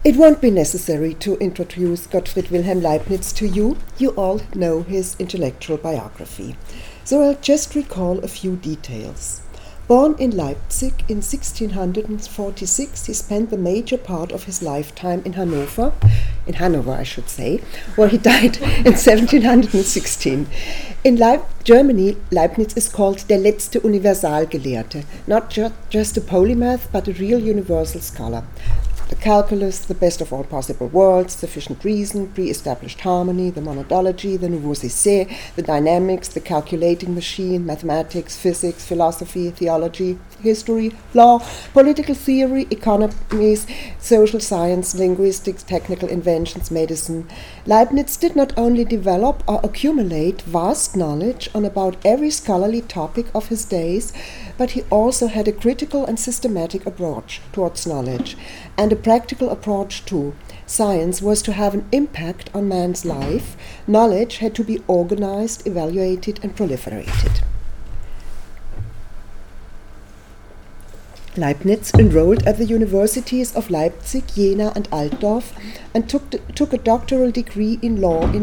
It won't be necessary to introduce Gottfried Wilhelm Leibniz to you. You all know his intellectual biography. So I'll just recall a few details. Born in Leipzig in 1646, he spent the major part of his lifetime in Hanover, where he died in 1716. In Germany, Leibniz is called der letzte Universalgelehrte, not just a polymath, but a real universal scholar. The calculus, the best of all possible worlds, sufficient reason, pre-established harmony, the monadology, the nouveau essai, the dynamics, the calculating machine, mathematics, physics, philosophy, theology, history, law, political theory, economies, social science, linguistics, technical inventions, medicine. Leibniz did not only develop or accumulate vast knowledge on about every scholarly topic of his days, but he also had a critical and systematic approach towards knowledge, and a practical approach too. Science was to have an impact on man's life. Knowledge had to be organized, evaluated, and proliferated. Leibniz enrolled at the universities of Leipzig, Jena, and Altdorf, and took a doctoral degree in law in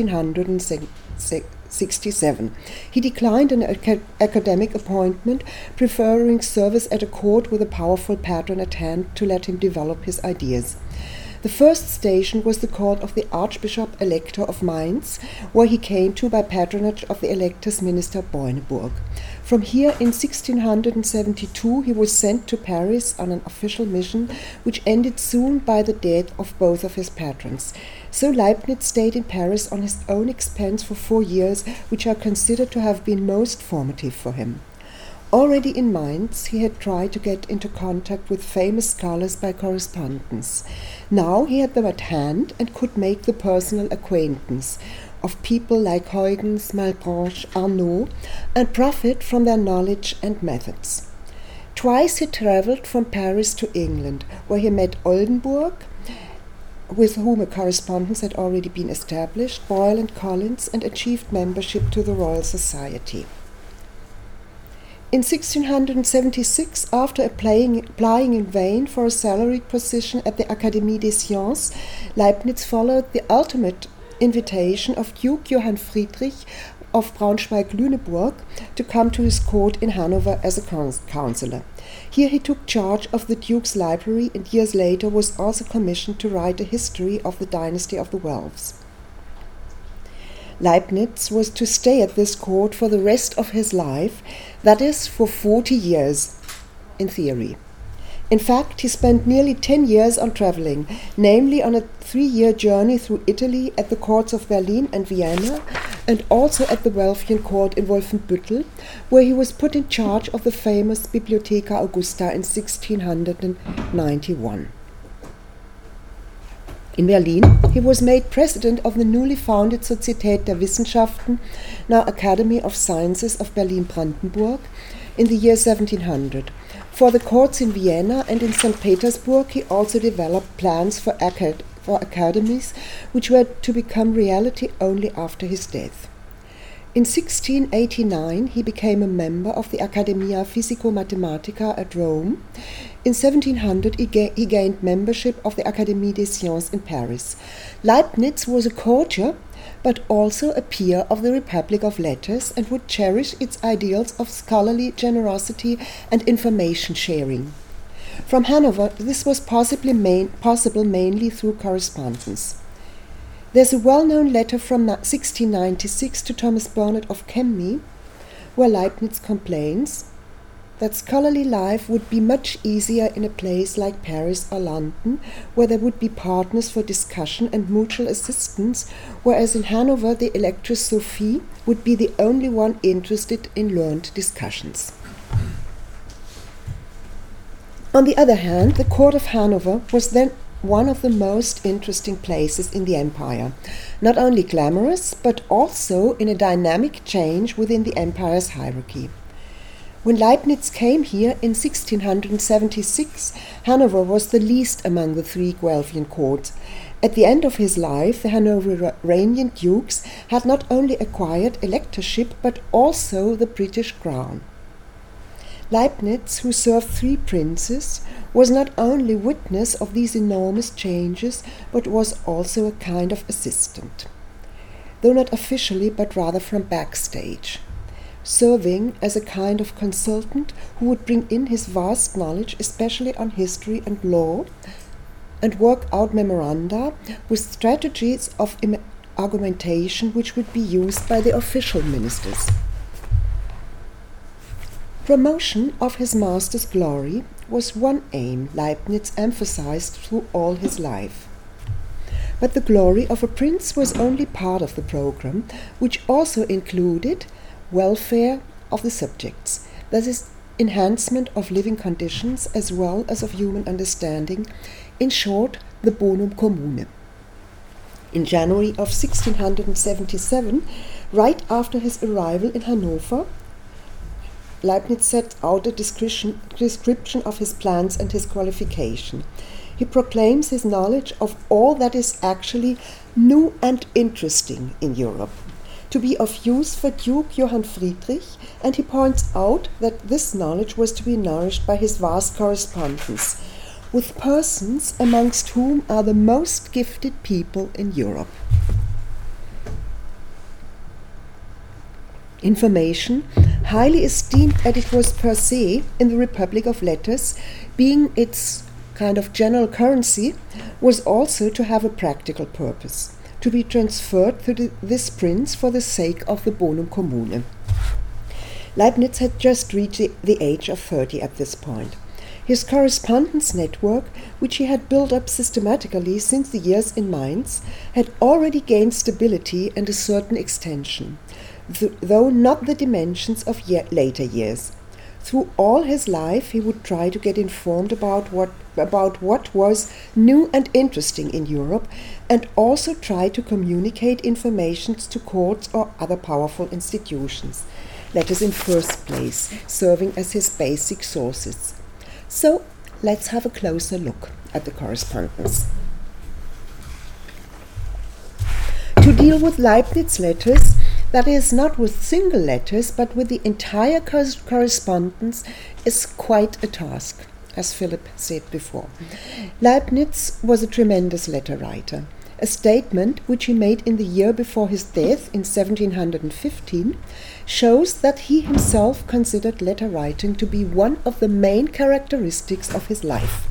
1667. He declined an academic appointment, preferring service at a court with a powerful patron at hand to let him develop his ideas. The first station was the court of the Archbishop Elector of Mainz, where he came to by patronage of the Elector's minister Boineburg. From here in 1672 he was sent to Paris on an official mission, which ended soon by the death of both of his patrons. So Leibniz stayed in Paris on his own expense for 4 years, which are considered to have been most formative for him. Already in Mainz, he had tried to get into contact with famous scholars by correspondence. Now he had them at hand and could make the personal acquaintance of people like Huygens, Malebranche, Arnaud, and profit from their knowledge and methods. Twice he travelled from Paris to England, where he met Oldenburg, with whom a correspondence had already been established, Boyle and Collins, and achieved membership to the Royal Society. In 1676, after applying in vain for a salaried position at the Académie des Sciences, Leibniz followed the ultimate invitation of Duke Johann Friedrich of Braunschweig-Lüneburg to come to his court in Hanover as a counselor. Here he took charge of the Duke's library and years later was also commissioned to write a history of the dynasty of the Welfs. Leibniz was to stay at this court for the rest of his life, that is, for 40 years, in theory. In fact, he spent nearly 10 years on traveling, namely on a 3-year journey through Italy at the courts of Berlin and Vienna, and also at the Welfian court in Wolfenbüttel, where he was put in charge of the famous Bibliotheca Augusta in 1691. In Berlin, he was made president of the newly founded Societät der Wissenschaften, now Academy of Sciences of Berlin-Brandenburg, in the year 1700. For the courts in Vienna and in St. Petersburg, he also developed plans for academies, which were to become reality only after his death. In 1689, he became a member of the Academia Physico-Mathematica at Rome. In 1700, he gained membership of the Académie des Sciences in Paris. Leibniz was a courtier, but also a peer of the Republic of Letters and would cherish its ideals of scholarly generosity and information sharing. From Hanover, this was possible mainly through correspondence. There's a well-known letter from 1696 to Thomas Burnet of Chemney, where Leibniz complains that scholarly life would be much easier in a place like Paris or London, where there would be partners for discussion and mutual assistance, whereas in Hanover the Electress Sophie would be the only one interested in learned discussions. On the other hand, the court of Hanover was then one of the most interesting places in the empire, not only glamorous, but also in a dynamic change within the empire's hierarchy. When Leibniz came here in 1676, Hanover was the least among the 3 Guelphian courts. At the end of his life, the Hanoverian dukes had not only acquired electorship, but also the British crown. Leibniz, who served 3 princes, was not only witness of these enormous changes, but was also a kind of assistant, though not officially, but rather from backstage, serving as a kind of consultant who would bring in his vast knowledge, especially on history and law, and work out memoranda with strategies of argumentation which would be used by the official ministers. Promotion of his master's glory was one aim Leibniz emphasized through all his life. But the glory of a prince was only part of the program, which also included welfare of the subjects, that is, enhancement of living conditions as well as of human understanding, in short, the bonum commune. In January of 1677, right after his arrival in Hanover, Leibniz set out a description of his plans and his qualification. He proclaims his knowledge of all that is actually new and interesting in Europe, to be of use for Duke Johann Friedrich, and he points out that this knowledge was to be nourished by his vast correspondence with persons amongst whom are the most gifted people in Europe. Information, highly esteemed as it was per se in the Republic of Letters, being its kind of general currency, was also to have a practical purpose, to be transferred to this prince for the sake of the bonum commune. Leibniz had just reached the age of 30 at this point. His correspondence network, which he had built up systematically since the years in Mainz, had already gained stability and a certain extension, though not the dimensions of later years. Through all his life he would try to get informed about what was new and interesting in Europe, and also try to communicate information to courts or other powerful institutions, letters in first place, serving as his basic sources. So let's have a closer look at the correspondence. To deal with Leibniz letters, that is, not with single letters, but with the entire correspondence, is quite a task, as Philip said before. Leibniz was a tremendous letter writer. A statement which he made in the year before his death in 1715 shows that he himself considered letter writing to be one of the main characteristics of his life.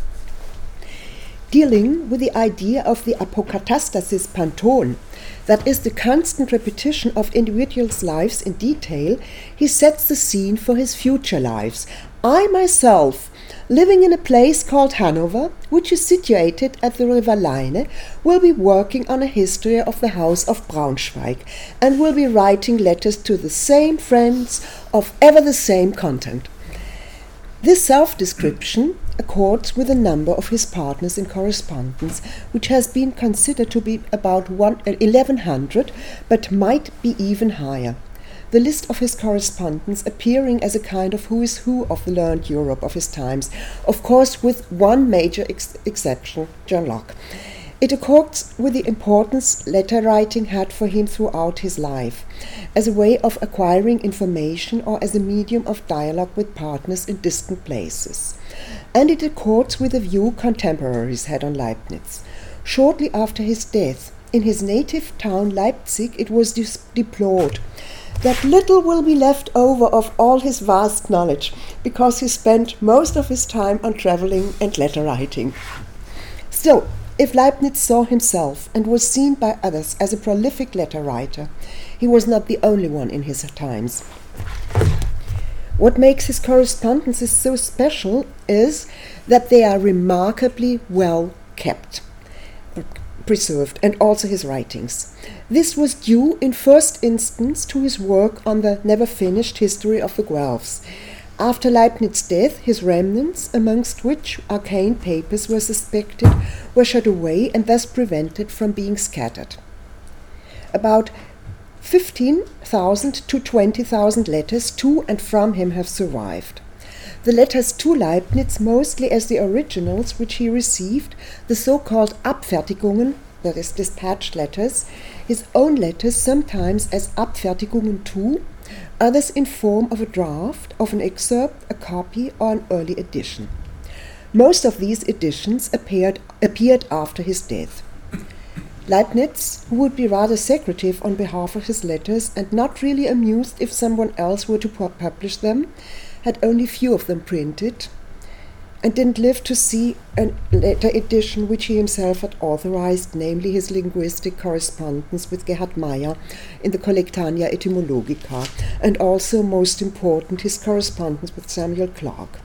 Dealing with the idea of the apokatastasis panton, that is the constant repetition of individuals' lives in detail, he sets the scene for his future lives. I myself, living in a place called Hanover, which is situated at the river Leine, will be working on a history of the House of Braunschweig, and will be writing letters to the same friends of ever the same content. This self-description accords with a number of his partners in correspondence, which has been considered to be about 1100, but might be even higher. The list of his correspondence appearing as a kind of who is who of the learned Europe of his times, of course with one major exception, John Locke. It accords with the importance letter writing had for him throughout his life, as a way of acquiring information or as a medium of dialogue with partners in distant places. And it accords with the view contemporaries had on Leibniz. Shortly after his death, in his native town Leipzig, it was deplored that little will be left over of all his vast knowledge, because he spent most of his time on traveling and letter writing. Still, if Leibniz saw himself and was seen by others as a prolific letter writer, he was not the only one in his times. What makes his correspondences so special is that they are remarkably well kept, preserved, and also his writings. This was due in first instance to his work on the never-finished history of the Guelphs. After Leibniz's death, his remnants, amongst which arcane papers were suspected, were shut away and thus prevented from being scattered. About 15,000 to 20,000 letters to and from him have survived. The letters to Leibniz, mostly as the originals which he received, the so-called Abfertigungen, that is, dispatched letters, his own letters sometimes as Abfertigungen to, others in form of a draft, of an excerpt, a copy, or an early edition. Most of these editions appeared after his death. Leibniz, who would be rather secretive on behalf of his letters and not really amused if someone else were to publish them, had only few of them printed, and didn't live to see a later edition which he himself had authorized, namely his linguistic correspondence with Gerhard Meyer in the Collectanea Etymologica, and also, most important, his correspondence with Samuel Clarke.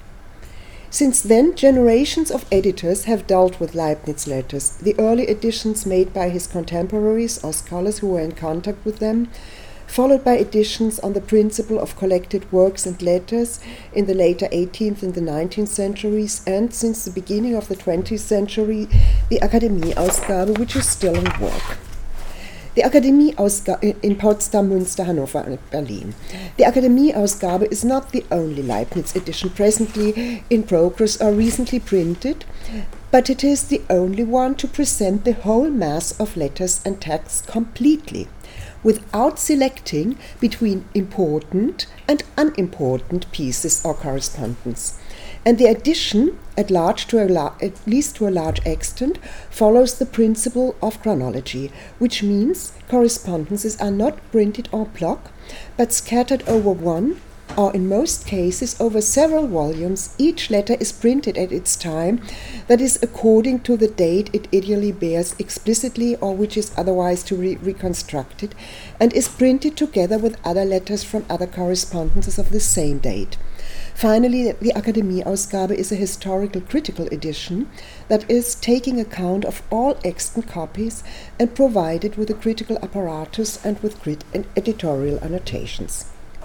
Since then, generations of editors have dealt with Leibniz letters. The early editions made by his contemporaries or scholars who were in contact with them, followed by editions on the principle of collected works and letters in the later 18th and the 19th centuries, and since the beginning of the 20th century, the Akademie-Ausgabe, which is still in work. The Akademie-Ausgabe in Potsdam, Münster, Hannover, and Berlin. The Akademie-Ausgabe is not the only Leibniz edition presently in progress or recently printed, but it is the only one to present the whole mass of letters and texts completely, without selecting between important and unimportant pieces or correspondence. And the edition, at least to a large extent, follows the principle of chronology, which means correspondences are not printed en bloc, but scattered over one, or in most cases over several volumes. Each letter is printed at its time, that is, according to the date it ideally bears explicitly or which is otherwise to be reconstructed, and is printed together with other letters from other correspondences of the same date. Finally, the Akademie-Ausgabe is a historical critical edition, that is, taking account of all extant copies and provided with a critical apparatus and with editorial annotations.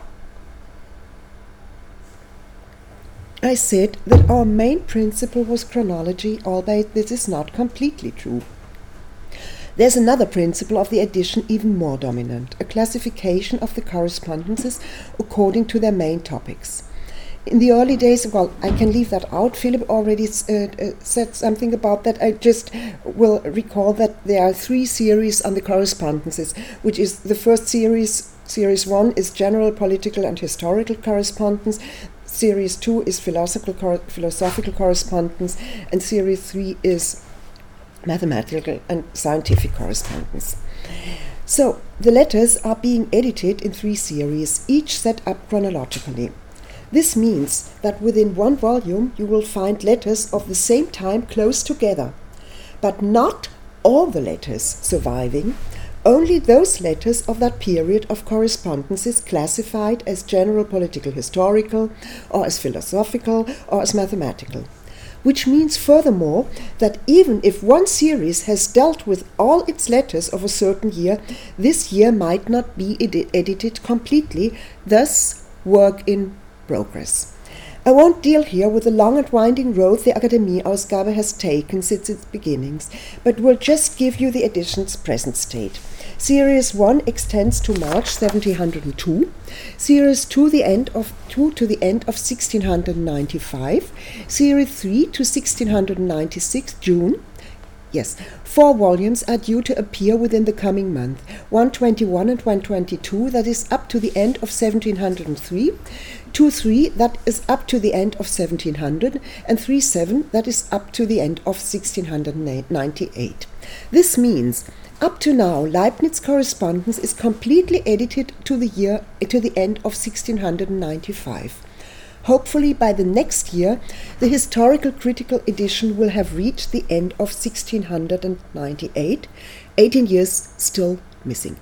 I said that our main principle was chronology, albeit this is not completely true. There's another principle of the edition even more dominant, a classification of the correspondences according to their main topics. In the early days, well, I can leave that out. Philip already said something about that. I just will recall that there are 3 series on the correspondences, which is the first series. Series 1 is general political and historical correspondence. Series 2 is philosophical correspondence, and Series 3 is mathematical and scientific correspondence. So, the letters are being edited in 3 series, each set up chronologically. This means that within one volume you will find letters of the same time close together, but not all the letters surviving, only those letters of that period of correspondences classified as general political historical, or as philosophical, or as mathematical. Which means furthermore that even if one series has dealt with all its letters of a certain year, this year might not be edited completely, thus work in progress. I won't deal here with the long and winding road the Akademie-Ausgabe has taken since its beginnings, but will just give you the edition's present state. Series 1 extends to March 1702, Series 2 to the end of 1695, Series 3 to 1696 June. Yes, 4 volumes are due to appear within the coming month, 121 and 122, that is up to the end of 1703, 2.3, that is up to the end of 1700, and 3.7, that is up to the end of 1698. This means, up to now, Leibniz correspondence is completely edited to the end of 1695. Hopefully by the next year, the historical critical edition will have reached the end of 1698, 18 years still missing.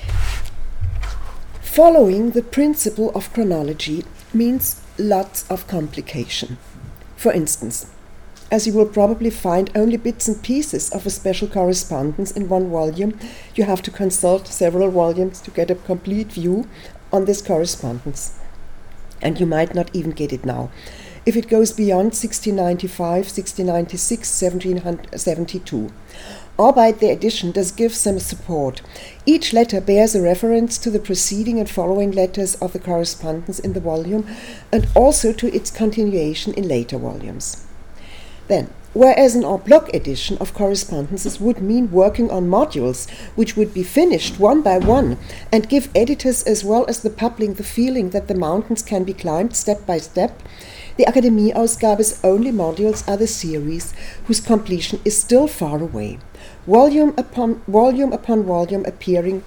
Following the principle of chronology means lots of complication. For instance, as you will probably find only bits and pieces of a special correspondence in one volume, you have to consult several volumes to get a complete view on this correspondence. And you might not even get it now. If it goes beyond 1695, 1696, 1772. Albeit the edition does give some support. Each letter bears a reference to the preceding and following letters of the correspondence in the volume, and also to its continuation in later volumes. Then, Whereas an en bloc edition of correspondences would mean working on modules which would be finished one by one and give editors as well as the public the feeling that the mountains can be climbed step by step, the Akademie-Ausgabe's only modules are the series whose completion is still far away. Volume upon volume appearing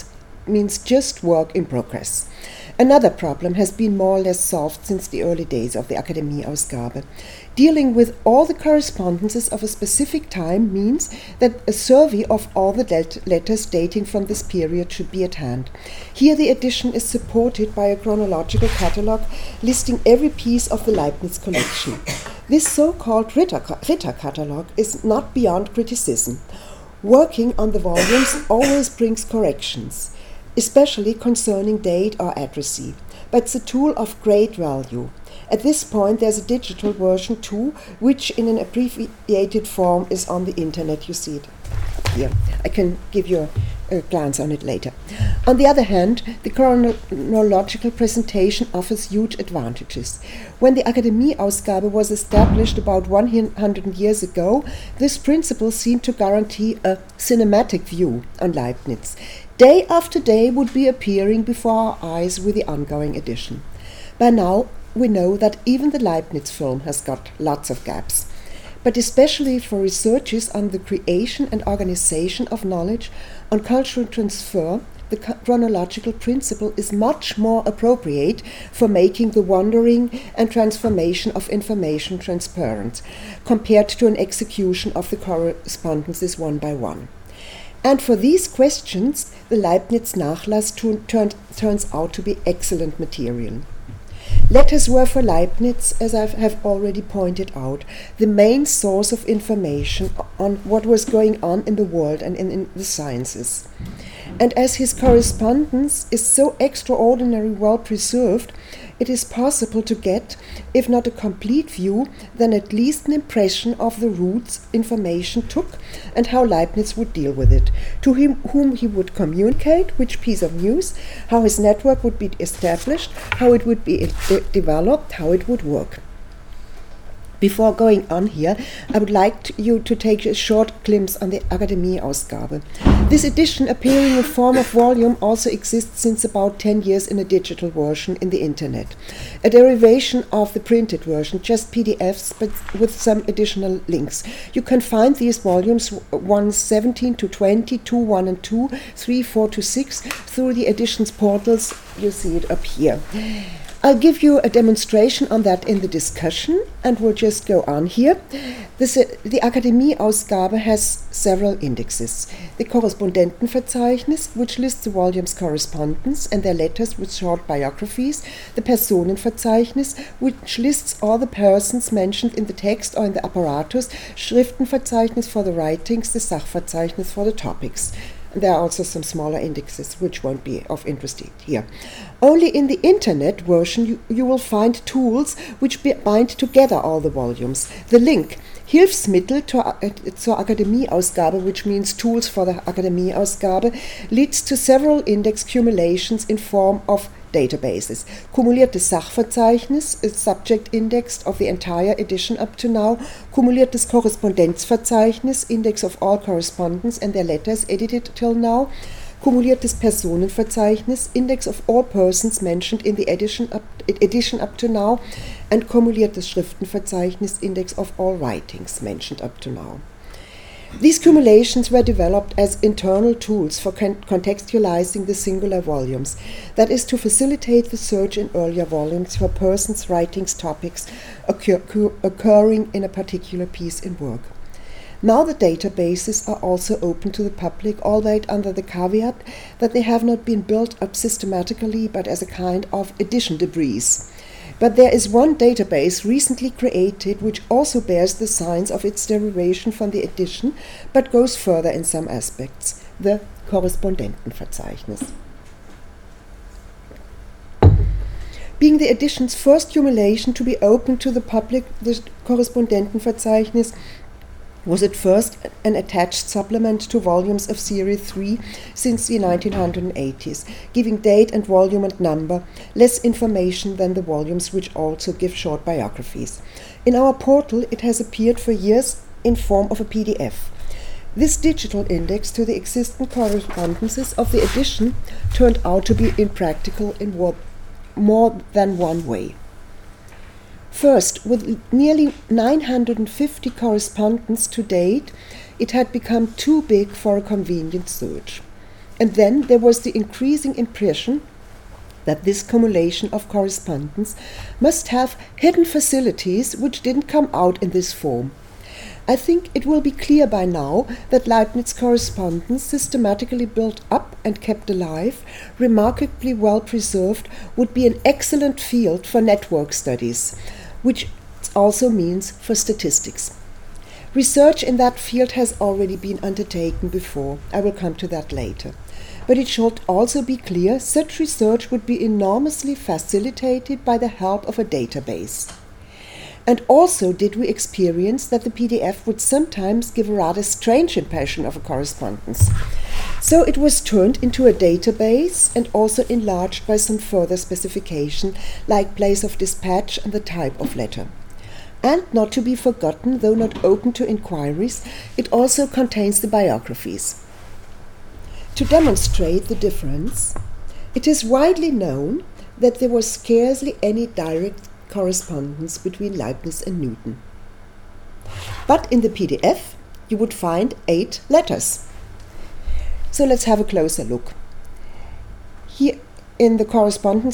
means just work in progress. Another problem has been more or less solved since the early days of the Akademie-Ausgabe. Dealing with all the correspondences of a specific time means that a survey of all the letters dating from this period should be at hand. Here the edition is supported by a chronological catalogue listing every piece of the Leibniz collection. This so-called Ritter catalogue is not beyond criticism. Working on the volumes always brings corrections, especially concerning date or addressee, but it's a tool of great value. At this point there's a digital version too, which in an abbreviated form is on the internet. You see it here. I can give you a glance on it later. On the other hand, the chronological presentation offers huge advantages. When the Akademie-Ausgabe was established about 100 years ago, this principle seemed to guarantee a cinematic view on Leibniz. Day after day would be appearing before our eyes with the ongoing edition. By now, we know that even the Leibniz film has got lots of gaps. But especially for researchers on the creation and organization of knowledge, on cultural transfer, the chronological principle is much more appropriate for making the wandering and transformation of information transparent, compared to an execution of the correspondences one by one. And for these questions, the Leibniz Nachlass turns out to be excellent material. Letters were for Leibniz, as I have already pointed out, the main source of information on what was going on in the world and in the sciences. And as his correspondence is so extraordinarily well preserved, it is possible to get, if not a complete view, then at least an impression of the routes information took and how Leibniz would deal with it, to whom he would communicate which piece of news, how his network would be established, how it would be developed, how it would work. Before going on here, I would like you to take a short glimpse on the Akademie-Ausgabe. This edition, appearing in form of volume, also exists since about 10 years in a digital version in the internet. A derivation of the printed version, just PDFs, but with some additional links. You can find these volumes 1, 17 to 20, 2, 1 and 2, 3, 4 to 6 through the editions portals. You see it up here. I'll give you a demonstration on that in the discussion, and we'll just go on here. The Akademie-Ausgabe has several indexes. The Korrespondentenverzeichnis, which lists the volume's correspondence and their letters with short biographies. The Personenverzeichnis, which lists all the persons mentioned in the text or in the apparatus. Schriftenverzeichnis for the writings, the Sachverzeichnis for the topics. There are also some smaller indexes which won't be of interest here. Only in the internet version you will find tools which bind together all the volumes. The link Hilfsmittel zur Akademie-Ausgabe, which means tools for the Akademie-Ausgabe, leads to several index cumulations in form of databases. Kumuliertes Sachverzeichnis is subject indexed of the entire edition up to now. Kumuliertes Korrespondenzverzeichnis, index of all correspondence and their letters edited till now. Kumuliertes Personenverzeichnis, index of all persons mentioned in the edition up to now. And kumuliertes Schriftenverzeichnis, index of all writings mentioned up to now. These cumulations were developed as internal tools for contextualizing the singular volumes, that is, to facilitate the search in earlier volumes for persons, writings, topics occurring in a particular piece in work. Now the databases are also open to the public, albeit under the caveat that they have not been built up systematically but as a kind of edition debris. But there is one database recently created which also bears the signs of its derivation from the edition, but goes further in some aspects, the Korrespondentenverzeichnis. Being the edition's first cumulation to be open to the public, the Korrespondentenverzeichnis was at first an attached supplement to volumes of Series 3 since the 1980s, giving date and volume and number, less information than the volumes which also give short biographies. In our portal it has appeared for years in form of a PDF. This digital index to the existing correspondences of the edition turned out to be impractical in more than one way. First, with nearly 950 correspondents to date, it had become too big for a convenient search. And then there was the increasing impression that this cumulation of correspondence must have hidden facilities which didn't come out in this form. I think it will be clear by now that Leibniz correspondence, systematically built up and kept alive, remarkably well preserved, would be an excellent field for network studies, which also means for statistics. Research in that field has already been undertaken before. I will come to that later. But it should also be clear such research would be enormously facilitated by the help of a database. And also did we experience that the PDF would sometimes give a rather strange impression of a correspondence. So it was turned into a database and also enlarged by some further specification, like place of dispatch and the type of letter. And not to be forgotten, though not open to inquiries, it also contains the biographies. To demonstrate the difference, it is widely known that there was scarcely any direct correspondence between Leibniz and Newton. But in the PDF, you would find 8 letters. So let's have a closer look. Here in the correspondence,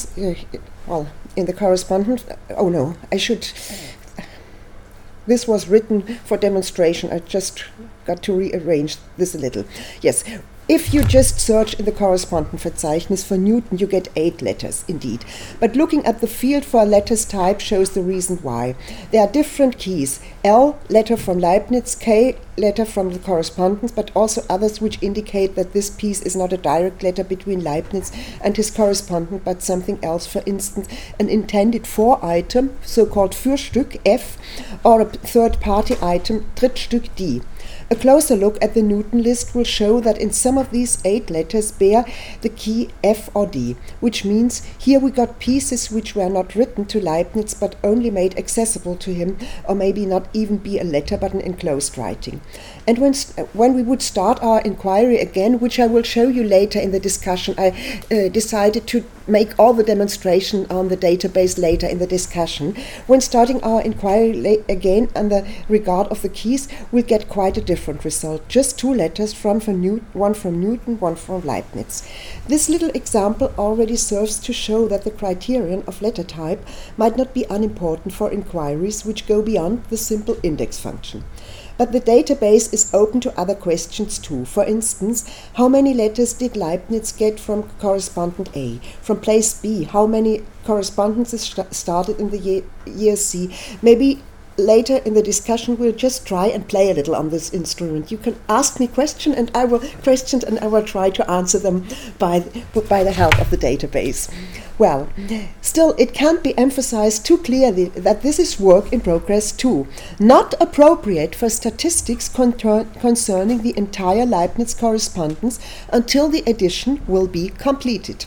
this was written for demonstration. I just got to rearrange this a little. Yes. If you just search in the Korrespondentenverzeichnis for Newton, you get 8 letters, indeed. But looking at the field for a letters type shows the reason why. There are different keys. L, letter from Leibniz, K, letter from the correspondence, but also others which indicate that this piece is not a direct letter between Leibniz and his correspondent, but something else, for instance, an intended for-item, so-called Fürstück, F, or a third-party item, Drittstück, D. A closer look at the Newton list will show that in some of these 8 letters bear the key F or D, which means here we got pieces which were not written to Leibniz but only made accessible to him, or maybe not even be a letter but an enclosed writing. And when we would start our inquiry again, which I will show you later in the discussion, I decided to make all the demonstration on the database later in the discussion. When starting our inquiry again under regard of the keys, we'll get quite a different result. Just 2 letters, one from Newton, one from Leibniz. This little example already serves to show that the criterion of letter type might not be unimportant for inquiries which go beyond the simple index function. But the database is open to other questions too. For instance, how many letters did Leibniz get from correspondent A? From place B, how many correspondences started in the year C? Maybe later in the discussion we'll just try and play a little on this instrument. You can ask me questions and I will try to answer them by the help of the database. Well, still it can't be emphasized too clearly that this is work in progress too, not appropriate for statistics concerning the entire Leibniz correspondence until the edition will be completed.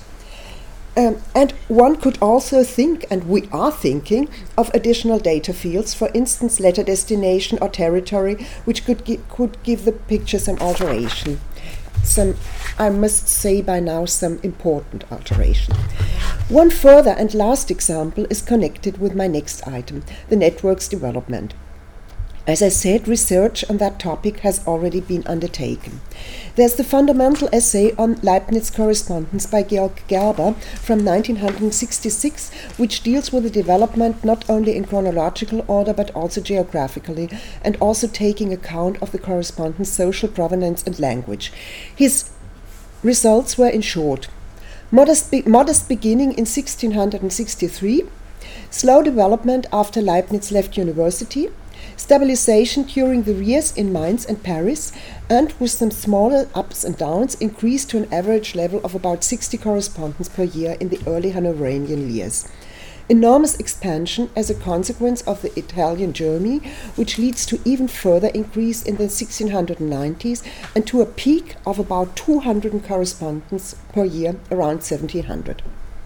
And one could also think, and we are thinking, of additional data fields, for instance letter destination or territory, which could give the picture some alteration. I must say by now, some important alteration. One further and last example is connected with my next item, the network's development. As I said, research on that topic has already been undertaken. There's the fundamental essay on Leibniz correspondence by Georg Gerber from 1966, which deals with the development not only in chronological order but also geographically, and also taking account of the correspondence social provenance and language. His results were in short: modest beginning in 1663, slow development after Leibniz left university, stabilization during the years in Mainz and Paris, and with some smaller ups and downs, increased to an average level of about 60 correspondents per year in the early Hanoverian years. enormous expansion as a consequence of the Italian journey, which leads to even further increase in the 1690s and to a peak of about 200 correspondents per year around 1700.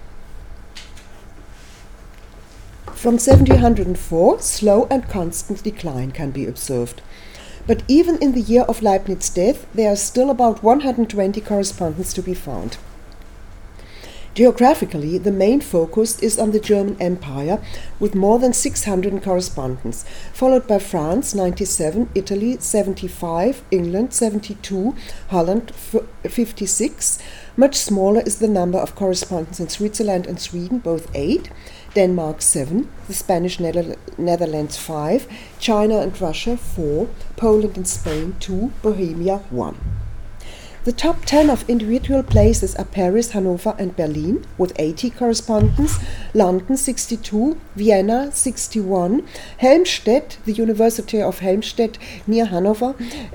From 1704, slow and constant decline can be observed. But even in the year of Leibniz's death, there are still about 120 correspondents to be found. Geographically, the main focus is on the German Empire, with more than 600 correspondents, followed by France 97, Italy 75, England 72, Holland 56. Much smaller is the number of correspondents in Switzerland and Sweden, both 8, Denmark 7, the Spanish Netherlands 5, China and Russia 4, Poland and Spain 2, Bohemia 1. The top 10 of individual places are Paris, Hanover and Berlin with 80 correspondents, London 62, Vienna 61, Helmstedt, the University of Helmstedt near Hanover,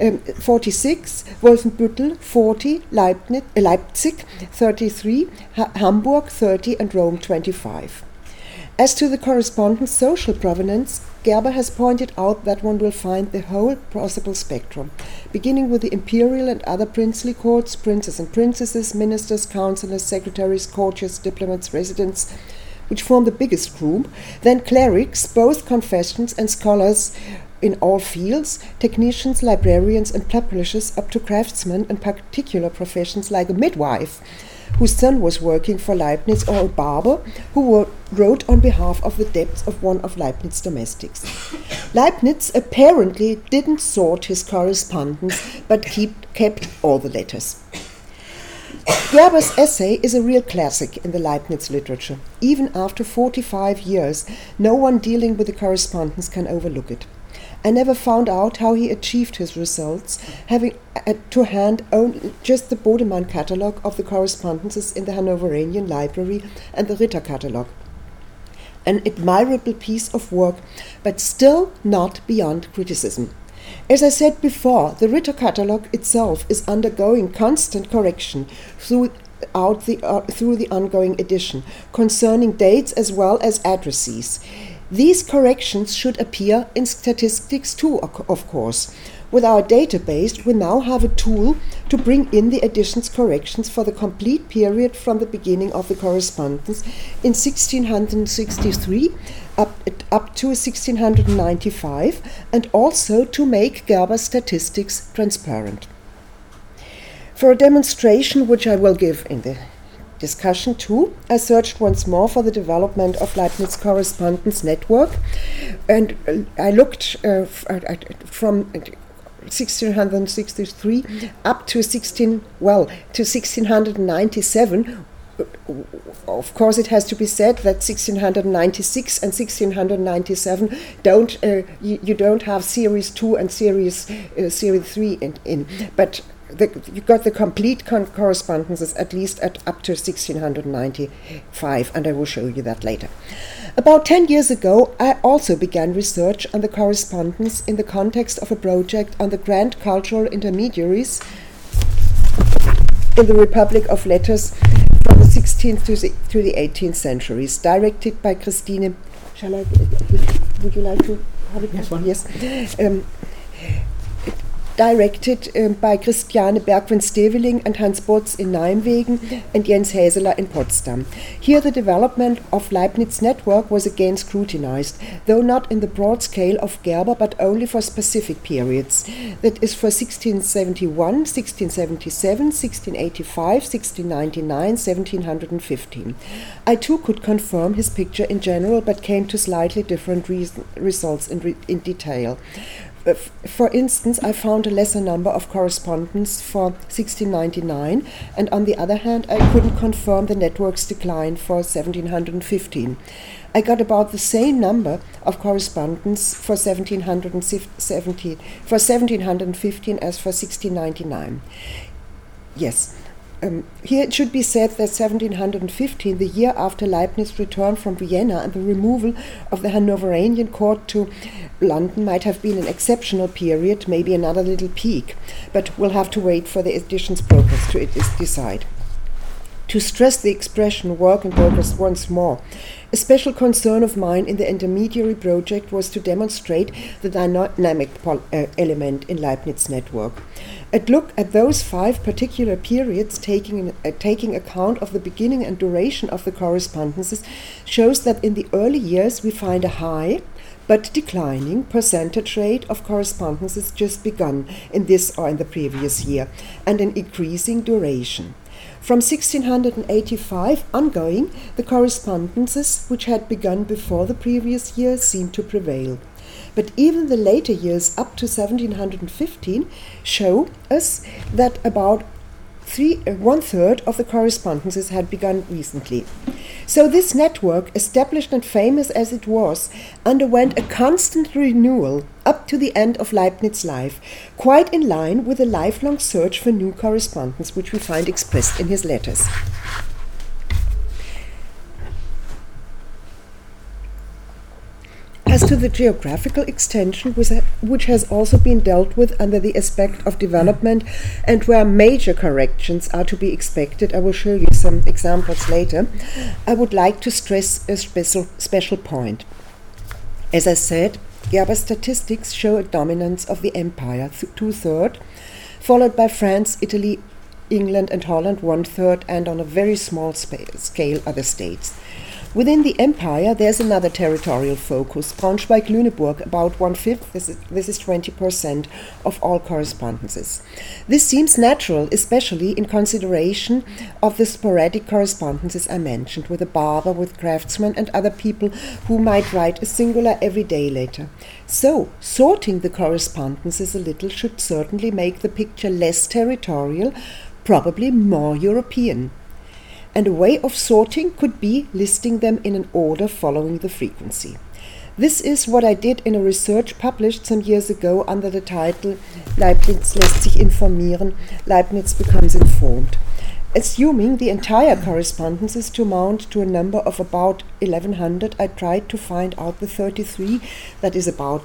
46, Wolfenbüttel 40, Leipzig 33, Hamburg 30 and Rome 25. As to the correspondence social provenance, Gerber has pointed out that one will find the whole possible spectrum, beginning with the imperial and other princely courts, princes and princesses, ministers, councillors, secretaries, courtiers, diplomats, residents, which form the biggest group, then clerics, both confessions and scholars in all fields, technicians, librarians and publishers, up to craftsmen and particular professions like a midwife, whose son was working for Leibniz, or a barber who wrote on behalf of the debts of one of Leibniz's domestics. Leibniz apparently didn't sort his correspondence, but kept all the letters. Gerber's essay is a real classic in the Leibniz literature. Even after 45 years, no one dealing with the correspondence can overlook it. I never found out how he achieved his results, having to hand only just the Bodemann catalogue of the correspondences in the Hanoverian Library and the Ritter catalogue. An admirable piece of work, but still not beyond criticism. As I said before, the Ritter catalogue itself is undergoing constant correction through the ongoing edition, concerning dates as well as addresses. These corrections should appear in statistics too, of course. With our database, we now have a tool to bring in the additions corrections for the complete period from the beginning of the correspondence in 1663 up to 1695, and also to make Gerber's statistics transparent. For a demonstration, which I will give in the discussion too, I searched once more for the development of Leibniz correspondence network, and I looked from 1663 up to 1697. Of course, it has to be said that 1696 and 1697 you don't have series 2 and series 3 in, but you got the complete correspondences at least up to 1695, and I will show you that later. About 10 years ago, I also began research on the correspondence in the context of a project on the grand cultural intermediaries in the Republic of Letters from the 16th to the 18th centuries, directed by Christine. Would you like to have it? Yes, one. Yes. Directed by Christiane Bergwin-Steveling and Hans Botz in Nijmegen and Jens Häseler in Potsdam. Here the development of Leibniz network was again scrutinized, though not in the broad scale of Gerber, but only for specific periods. That is for 1671, 1677, 1685, 1699, 1715. I too could confirm his picture in general, but came to slightly different results in detail. For instance, I found a lesser number of correspondence for 1699, and on the other hand, I couldn't confirm the network's decline for 1715. I got about the same number of correspondence for 1715 as for 1699. Yes. Here it should be said that 1715, the year after Leibniz returned from Vienna and the removal of the Hanoverian court to London, might have been an exceptional period, maybe another little peak, but we'll have to wait for the edition's progress to decide. To stress the expression work in progress once more, a special concern of mine in the intermediary project was to demonstrate the dynamic element in Leibniz network. A look at those 5 particular periods, taking account of the beginning and duration of the correspondences, shows that in the early years we find a high but declining percentage rate of correspondences just begun in this or in the previous year, and an increasing duration. From 1685 ongoing, the correspondences which had begun before the previous year seemed to prevail. But even the later years up to 1715 show us that about 1/3 of the correspondences had begun recently. So this network, established and famous as it was, underwent a constant renewal up to the end of Leibniz's life, quite in line with a lifelong search for new correspondence, which we find expressed in his letters. As to the geographical extension, which has also been dealt with under the aspect of development and where major corrections are to be expected, I will show you some examples later, I would like to stress a special point. As I said, Gerber's statistics show a dominance of the empire, 2/3, followed by France, Italy, England and Holland, 1/3, and on a very small scale other states. Within the empire, there's another territorial focus, Braunschweig-Lüneburg, about 1/5, this is 20% of all correspondences. This seems natural, especially in consideration of the sporadic correspondences I mentioned, with a barber, with craftsmen and other people who might write a singular everyday letter. So, sorting the correspondences a little should certainly make the picture less territorial, probably more European. And a way of sorting could be listing them in an order following the frequency. This is what I did in a research published some years ago under the title Leibniz lässt sich informieren, Leibniz becomes informed. Assuming the entire correspondences to amount to a number of about 1100, I tried to find out the 33, that is about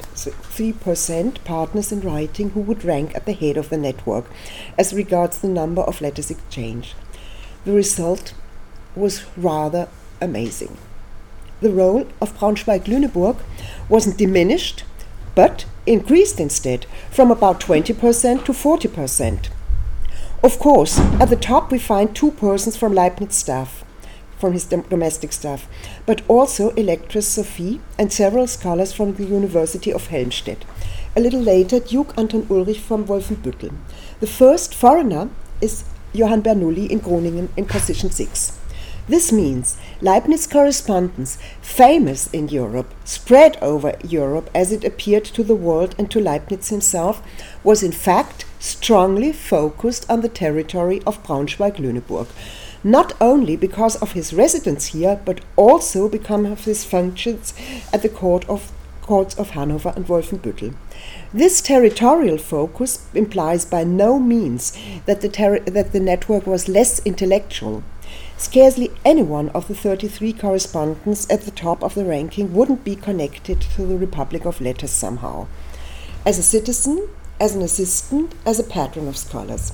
3% partners in writing who would rank at the head of the network as regards the number of letters exchanged. The result was rather amazing. The role of Braunschweig-Lüneburg wasn't diminished, but increased instead, from about 20% to 40%. Of course, at the top we find 2 persons from Leibniz staff, from his domestic staff, but also Electress Sophie and several scholars from the University of Helmstedt. A little later, Duke Anton Ulrich from Wolfenbüttel. The first foreigner is Johann Bernoulli in Groningen in position 6. This means Leibniz correspondence, famous in Europe, spread over Europe as it appeared to the world and to Leibniz himself, was in fact strongly focused on the territory of Braunschweig-Lüneburg, not only because of his residence here, but also because of his functions at the courts of Hanover and Wolfenbüttel. This territorial focus implies by no means that the network was less intellectual. Scarcely anyone of the 33 correspondents at the top of the ranking wouldn't be connected to the Republic of Letters somehow. As a citizen, as an assistant, as a patron of scholars.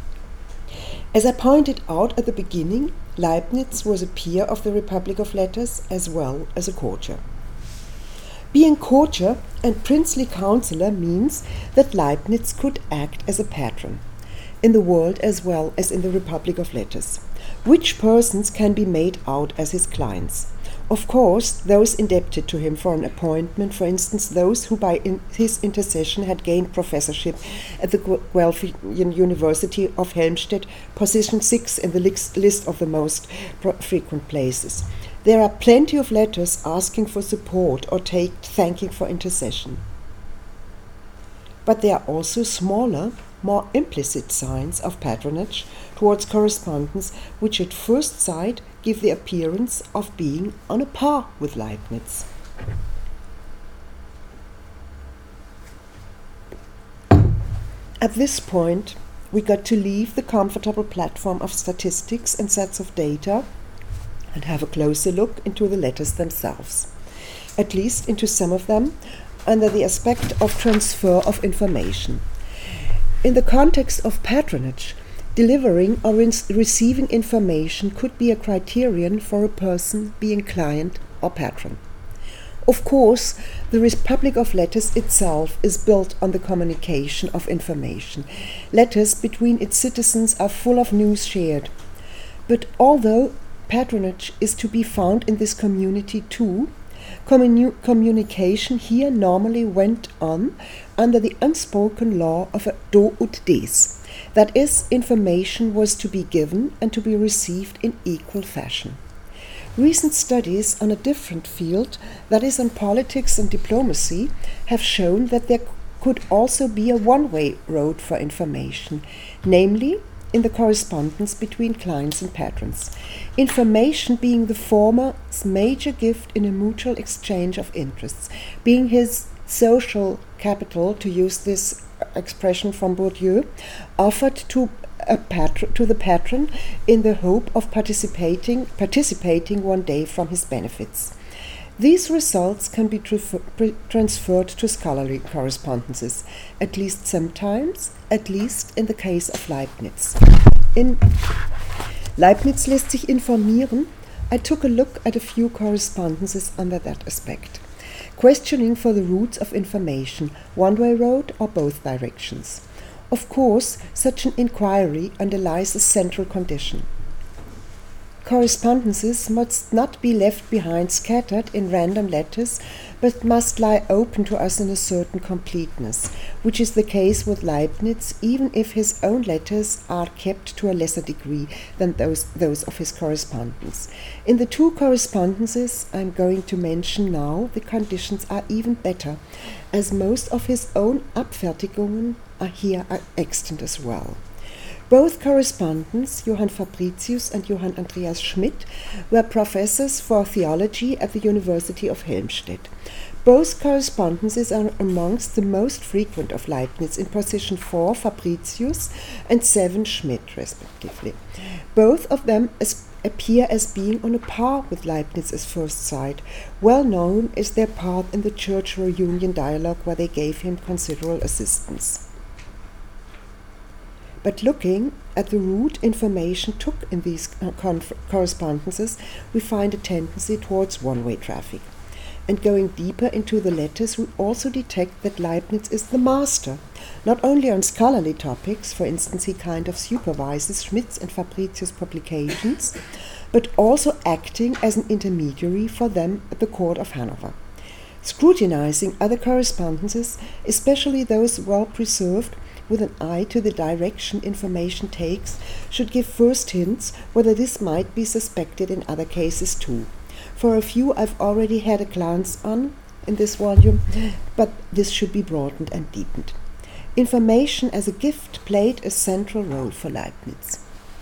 As I pointed out at the beginning, Leibniz was a peer of the Republic of Letters as well as a courtier. Being courtier and princely counselor means that Leibniz could act as a patron, in the world as well as in the Republic of Letters. Which persons can be made out as his clients? Of course, those indebted to him for an appointment, for instance, those who by his intercession had gained professorship at the Guelphian University of Helmstedt, position 6 in the list of the most frequent places. There are plenty of letters asking for support or thanking for intercession. But there are also smaller, more implicit signs of patronage towards correspondence, which at first sight give the appearance of being on a par with Leibniz. At this point, we got to leave the comfortable platform of statistics and sets of data and have a closer look into the letters themselves, at least into some of them, under the aspect of transfer of information. In the context of patronage, Delivering or receiving information could be a criterion for a person being client or patron. Of course, the Republic of Letters itself is built on the communication of information. Letters between its citizens are full of news shared. But although patronage is to be found in this community too, communication here normally went on under the unspoken law of a do ut des. That is, information was to be given and to be received in equal fashion. Recent studies on a different field, that is on politics and diplomacy, have shown that there could also be a one-way road for information, namely in the correspondence between clients and patrons. Information being the former's major gift in a mutual exchange of interests, being his social capital, to use this expression from Bourdieu, offered to the patron in the hope of participating one day from his benefits. These results can be transferred to scholarly correspondences, at least sometimes, at least in the case of Leibniz. In Leibniz lässt sich informieren. I took a look at a few correspondences under that aspect, questioning for the roots of information, one-way road or both directions. Of course, such an inquiry underlies a central condition. Correspondences must not be left behind scattered in random letters, but must lie open to us in a certain completeness, which is the case with Leibniz, even if his own letters are kept to a lesser degree than those of his correspondents. In the two correspondences I am going to mention now, the conditions are even better, as most of his own Abfertigungen are here extant as well. Both correspondents, Johann Fabricius and Johann Andreas Schmidt, were professors for theology at the University of Helmstedt. Both correspondences are amongst the most frequent of Leibniz, in position 4 Fabricius and 7 Schmidt, respectively. Both of them appear as being on a par with Leibniz at first sight. Well known is their part in the Church Reunion dialogue, where they gave him considerable assistance. But looking at the route information took in these correspondences, we find a tendency towards one-way traffic. And going deeper into the letters, we also detect that Leibniz is the master, not only on scholarly topics, for instance, he kind of supervises Schmidt's and Fabricius' publications, but also acting as an intermediary for them at the court of Hanover. Scrutinizing other correspondences, especially those well preserved, with an eye to the direction information takes, should give first hints whether this might be suspected in other cases too. For a few I've already had a glance on in this volume, but this should be broadened and deepened. Information as a gift played a central role for Leibniz.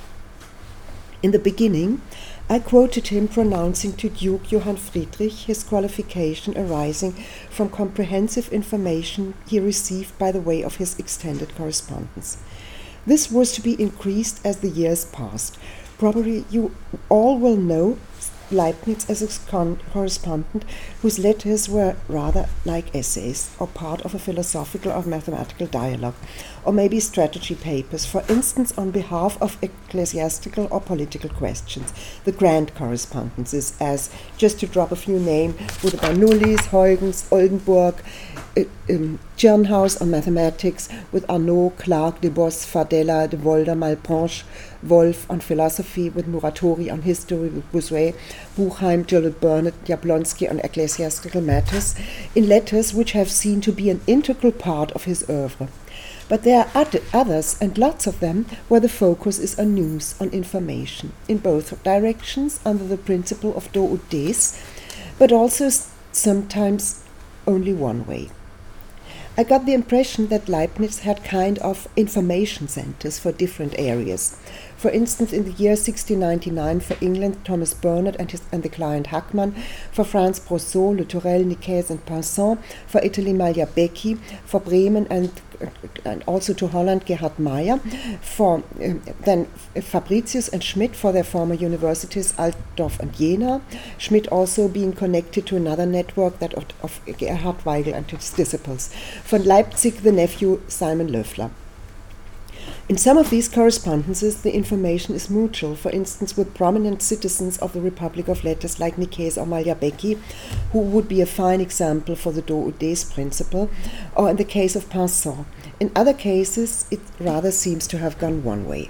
In the beginning, I quoted him pronouncing to Duke Johann Friedrich his qualification arising from comprehensive information he received by the way of his extended correspondence. This was to be increased as the years passed. Probably you all will know Leibniz as a correspondent whose letters were rather like essays or part of a philosophical or mathematical dialogue, or maybe strategy papers, for instance on behalf of ecclesiastical or political questions, the grand correspondences, as, just to drop a few names, with Bernoullis, Huygens, Oldenburg, Tschirnhaus on mathematics, with Arnaud, Clark, Debos, Fardella, de Volder, Malebranche, Wolf on philosophy, with Muratori on history, with Bossuet, Buchheim, Gilbert Burnet, Jablonski on ecclesiastical matters, in letters which have seen to be an integral part of his oeuvre. But there are others, and lots of them, where the focus is on news, on information, in both directions under the principle of do ut des, but also sometimes only one way. I got the impression that Leibniz had kind of information centers for different areas. For instance, in the year 1699 for England, Thomas Burnet and the client Hackmann; for France, Brosseau, Le Tourelle, Nicaise and Pinson; for Italy, Magliabechi; for Bremen and also to Holland, Gerhard Meyer; for then Fabricius and Schmidt for their former universities, Altdorf and Jena; Schmidt also being connected to another network, that of Gerhard Weigel and his disciples; von Leipzig, the nephew Simon Löffler. In some of these correspondences, the information is mutual, for instance with prominent citizens of the Republic of Letters like Nicaise or Magliabechi, who would be a fine example for the do ut des principle, or in the case of Pinson. In other cases, it rather seems to have gone one way.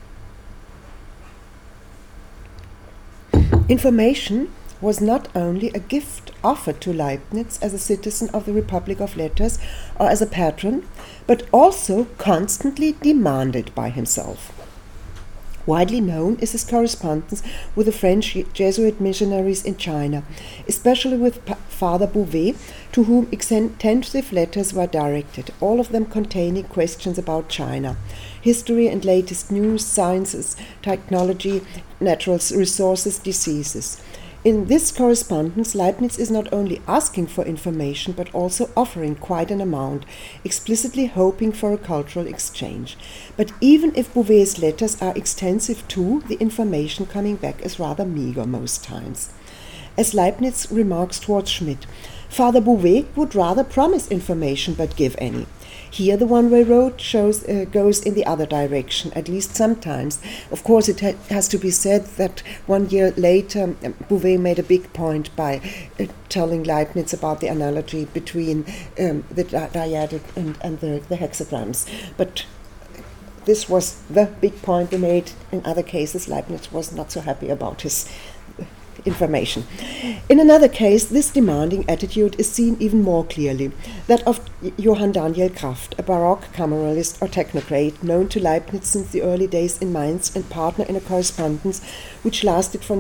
Information was not only a gift offered to Leibniz as a citizen of the Republic of Letters or as a patron, but also constantly demanded by himself. Widely known is his correspondence with the French Jesuit missionaries in China, especially with Father Bouvet, to whom extensive letters were directed, all of them containing questions about China, history and latest news, sciences, technology, natural resources, diseases. In this correspondence, Leibniz is not only asking for information, but also offering quite an amount, explicitly hoping for a cultural exchange. But even if Bouvet's letters are extensive too, the information coming back is rather meager most times. As Leibniz remarks towards Schmidt, Father Bouvet would rather promise information but give any. Here the one-way road goes in the other direction, at least sometimes. Of course, it has to be said that 1 year later, Bouvet made a big point by telling Leibniz about the analogy between the dyadic and the hexagrams. But this was the big point they made. In other cases, Leibniz was not so happy about his information. In another case, this demanding attitude is seen even more clearly, that of Johann Daniel Kraft, a Baroque cameralist or technocrat known to Leibniz since the early days in Mainz and partner in a correspondence which lasted from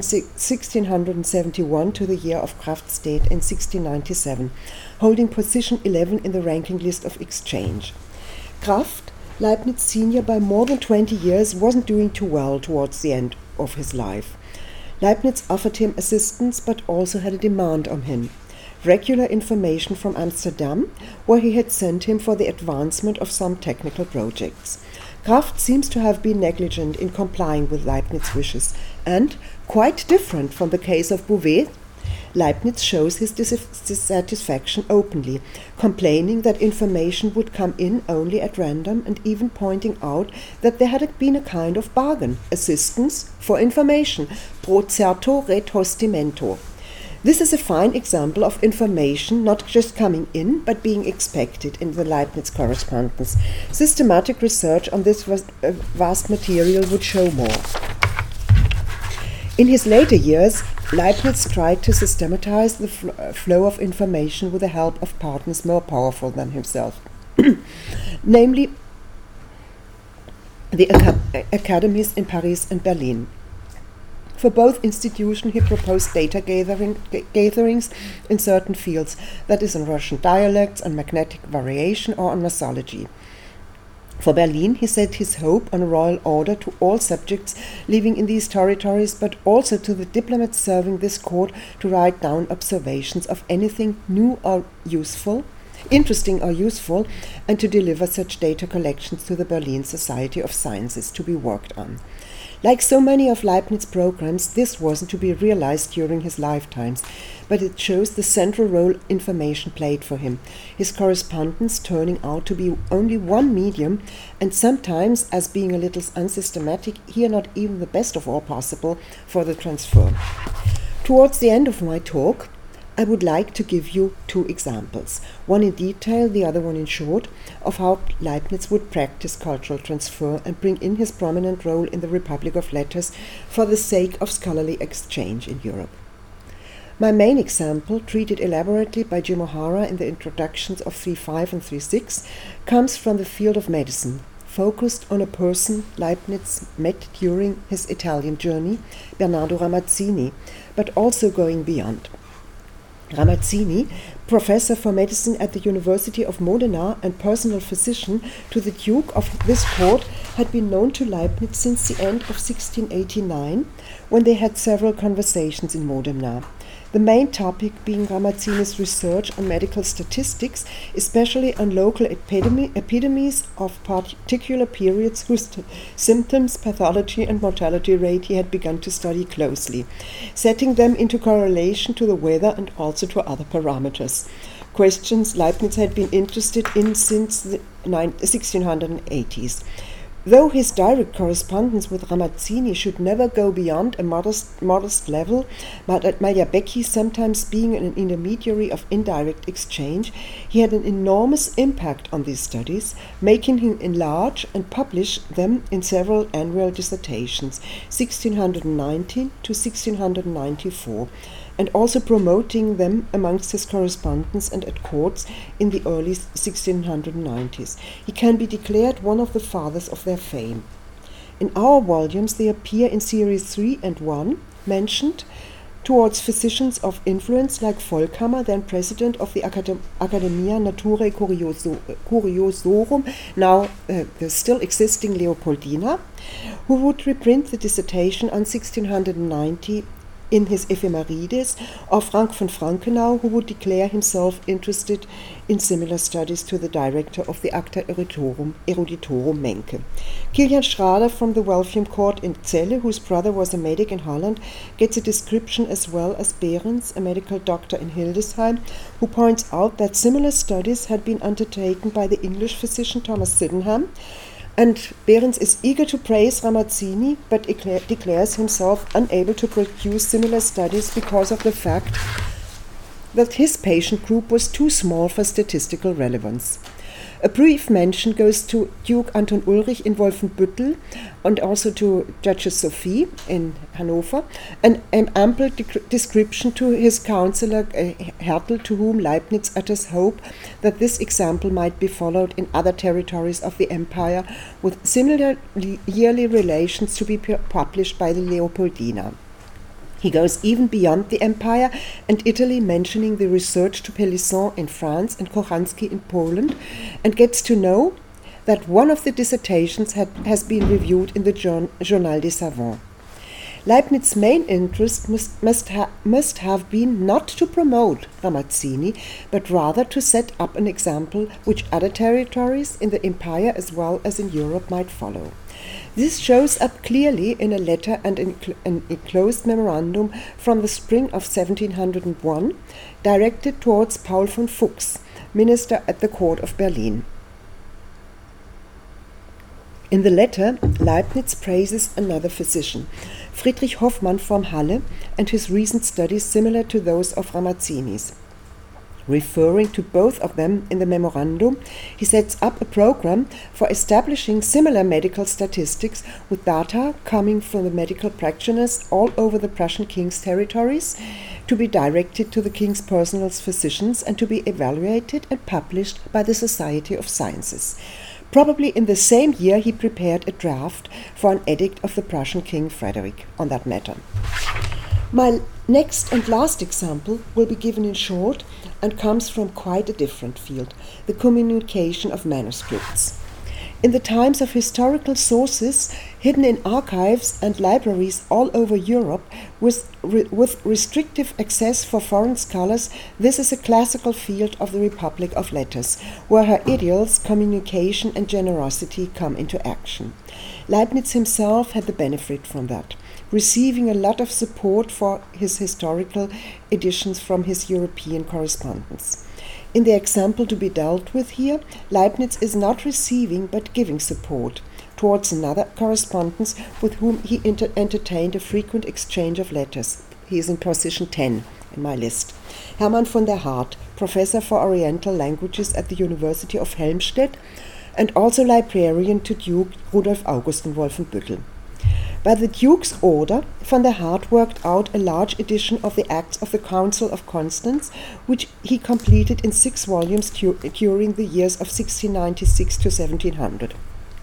1671 to the year of Kraft's date in 1697, holding position 11 in the ranking list of Exchange. Kraft, Leibniz senior by more than 20 years, wasn't doing too well towards the end of his life. Leibniz offered him assistance, but also had a demand on him: regular information from Amsterdam, where he had sent him for the advancement of some technical projects. Kraft seems to have been negligent in complying with Leibniz's wishes, and, quite different from the case of Bouvet, Leibniz shows his dissatisfaction openly, complaining that information would come in only at random and even pointing out that there had been a kind of bargain, assistance for information, pro certo ret hostimento. This is a fine example of information not just coming in, but being expected in the Leibniz correspondence. Systematic research on this vast material would show more. In his later years, Leibniz tried to systematize the flow of information with the help of partners more powerful than himself, namely the academies in Paris and Berlin. For both institutions, he proposed data gatherings in certain fields, that is, in Russian dialects, on magnetic variation, or on nosology. For Berlin, he set his hope on a royal order to all subjects living in these territories, but also to the diplomats serving this court to write down observations of anything new or useful, interesting or useful, and to deliver such data collections to the Berlin Society of Sciences to be worked on. Like so many of Leibniz's programs, this wasn't to be realized during his lifetimes, but it shows the central role information played for him, his correspondence turning out to be only one medium, and sometimes, as being a little unsystematic, here not even the best of all possible for the transfer. Towards the end of my talk, I would like to give you two examples, one in detail, the other one in short, of how Leibniz would practice cultural transfer and bring in his prominent role in the Republic of Letters for the sake of scholarly exchange in Europe. My main example, treated elaborately by Jim O'Hara in the introductions of 3.5 and 3.6, comes from the field of medicine, focused on a person Leibniz met during his Italian journey, Bernardo Ramazzini, but also going beyond. Ramazzini, professor for medicine at the University of Modena and personal physician to the Duke of this court, had been known to Leibniz since the end of 1689, when they had several conversations in Modena. The main topic being Ramazzini's research on medical statistics, especially on local epidemics of particular periods whose symptoms, pathology and mortality rate he had begun to study closely, setting them into correlation to the weather and also to other parameters. Questions Leibniz had been interested in since the 1680s. Though his direct correspondence with Ramazzini should never go beyond a modest level, Magliabechi sometimes being an intermediary of indirect exchange, he had an enormous impact on these studies, making him enlarge and publish them in several annual dissertations, 1619 to 1694, and also promoting them amongst his correspondents and at courts in the early 1690s. He can be declared one of the fathers of their fame. In our volumes they appear in series 3 and 1, mentioned towards physicians of influence like Volkhammer, then president of the Academia Naturae Curiosorum, now the still existing Leopoldina, who would reprint the dissertation on 1690 in his Ephemerides, or Frank von Frankenau, who would declare himself interested in similar studies to the director of the Acta Eruditorum Menke. Kilian Schrader from the Welfium Court in Celle, whose brother was a medic in Holland, gets a description, as well as Behrens, a medical doctor in Hildesheim, who points out that similar studies had been undertaken by the English physician Thomas Sydenham, and Behrens is eager to praise Ramazzini, but declares himself unable to produce similar studies because of the fact that his patient group was too small for statistical relevance. A brief mention goes to Duke Anton Ulrich in Wolfenbüttel and also to Duchess Sophie in Hanover, and an ample description to his counselor Hertel, to whom Leibniz utters hope that this example might be followed in other territories of the empire, with similar yearly relations to be published by the Leopoldina. He goes even beyond the empire and Italy, mentioning the research to Pélisson in France and Kochanski in Poland, and gets to know that one of the dissertations has been reviewed in the Journal des Savants. Leibniz's main interest must have been not to promote Ramazzini, but rather to set up an example which other territories in the empire as well as in Europe might follow. This shows up clearly in a letter and an enclosed memorandum from the spring of 1701, directed towards Paul von Fuchs, minister at the court of Berlin. In the letter, Leibniz praises another physician, Friedrich Hoffmann from Halle, and his recent studies similar to those of Ramazzini's. Referring to both of them in the memorandum, he sets up a program for establishing similar medical statistics with data coming from the medical practitioners all over the Prussian king's territories, to be directed to the king's personal physicians and to be evaluated and published by the Society of Sciences. Probably in the same year he prepared a draft for an edict of the Prussian King Frederick on that matter. My next and last example will be given in short and comes from quite a different field, the communication of manuscripts. In the times of historical sources hidden in archives and libraries all over Europe with restrictive access for foreign scholars, this is a classical field of the Republic of Letters, where her ideals, communication and generosity come into action. Leibniz himself had the benefit from that, receiving a lot of support for his historical editions from his European correspondents. In the example to be dealt with here, Leibniz is not receiving but giving support towards another correspondent with whom he entertained a frequent exchange of letters. He is in position 10 in my list. Hermann von der Hart, professor for Oriental languages at the University of Helmstedt, and also librarian to Duke Rudolf August in Wolfenbüttel. By the Duke's order, von der Hart worked out a large edition of the Acts of the Council of Constance, which he completed in 6 volumes during the years of 1696 to 1700.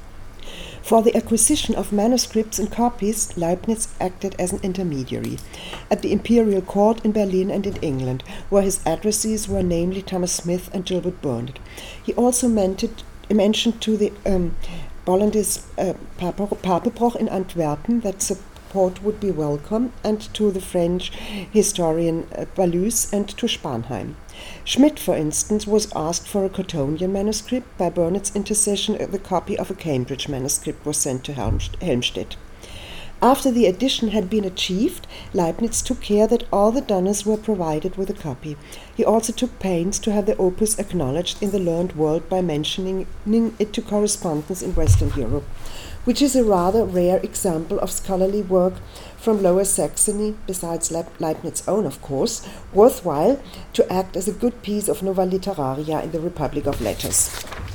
For the acquisition of manuscripts and copies, Leibniz acted as an intermediary at the Imperial Court in Berlin and in England, where his addressees were namely Thomas Smith and Gilbert Burnet. He also mentioned to the Bollandis Papebroch in Antwerpen that support would be welcome, and to the French historian Balus and to Spanheim. Schmidt, for instance, was asked for a Cottonian manuscript. By Burnet's intercession, the copy of a Cambridge manuscript was sent to Helmstedt. After the edition had been achieved, Leibniz took care that all the donors were provided with a copy. He also took pains to have the opus acknowledged in the learned world by mentioning it to correspondents in Western Europe, which is a rather rare example of scholarly work from Lower Saxony, besides Leibniz's own, of course, worthwhile to act as a good piece of nova literaria in the Republic of Letters.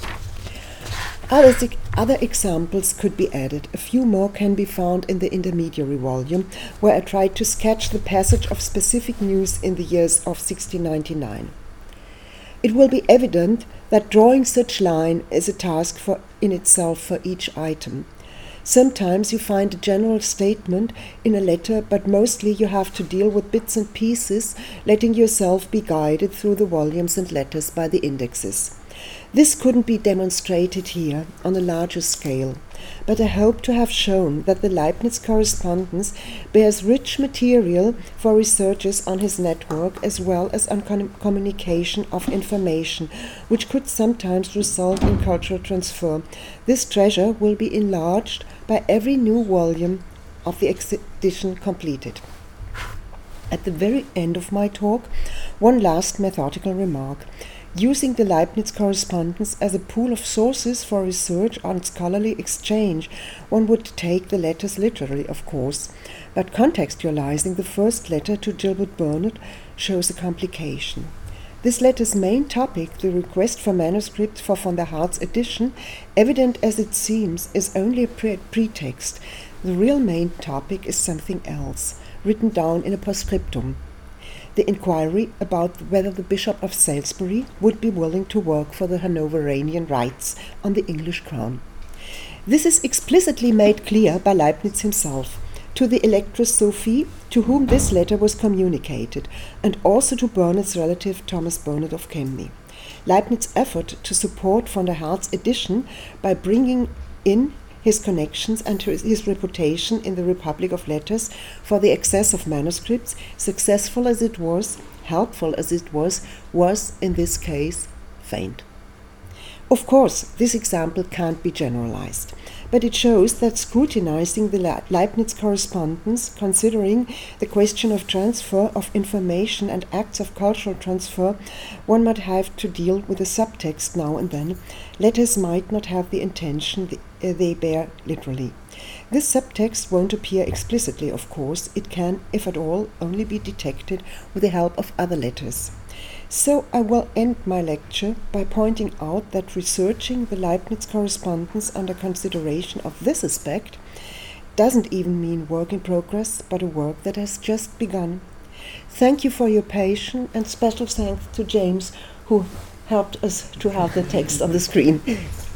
Other examples could be added. A few more can be found in the intermediary volume, where I tried to sketch the passage of specific news in the years of 1699. It will be evident that drawing such line is a task in itself for each item. Sometimes you find a general statement in a letter, but mostly you have to deal with bits and pieces, letting yourself be guided through the volumes and letters by the indexes. This couldn't be demonstrated here on a larger scale, but I hope to have shown that the Leibniz correspondence bears rich material for researchers on his network as well as on communication of information, which could sometimes result in cultural transfer. This treasure will be enlarged by every new volume of the edition completed. At the very end of my talk, one last methodical remark. Using the Leibniz correspondence as a pool of sources for research on scholarly exchange, one would take the letters literally, of course, but contextualizing the first letter to Gilbert Burnet shows a complication. This letter's main topic, the request for manuscript for von der Hart's edition, evident as it seems, is only a pretext. The real main topic is something else, written down in a postscriptum. The inquiry about whether the Bishop of Salisbury would be willing to work for the Hanoverian rights on the English crown. This is explicitly made clear by Leibniz himself, to the Electress Sophie, to whom this letter was communicated, and also to Burnet's relative Thomas Burnet of Kemney. Leibniz's effort to support von der Hart's edition by bringing in his connections and his reputation in the Republic of Letters for the access of manuscripts, successful as it was, helpful as it was in this case faint. Of course, this example can't be generalized, but it shows that scrutinizing the Leibniz correspondence, considering the question of transfer of information and acts of cultural transfer, one might have to deal with a subtext now and then. Letters might not have the intention they bear literally. This subtext won't appear explicitly, of course. It can, if at all, only be detected with the help of other letters. So I will end my lecture by pointing out that researching the Leibniz correspondence under consideration of this aspect doesn't even mean work in progress, but a work that has just begun. Thank you for your patience, and special thanks to James, who helped us to have the text on the screen.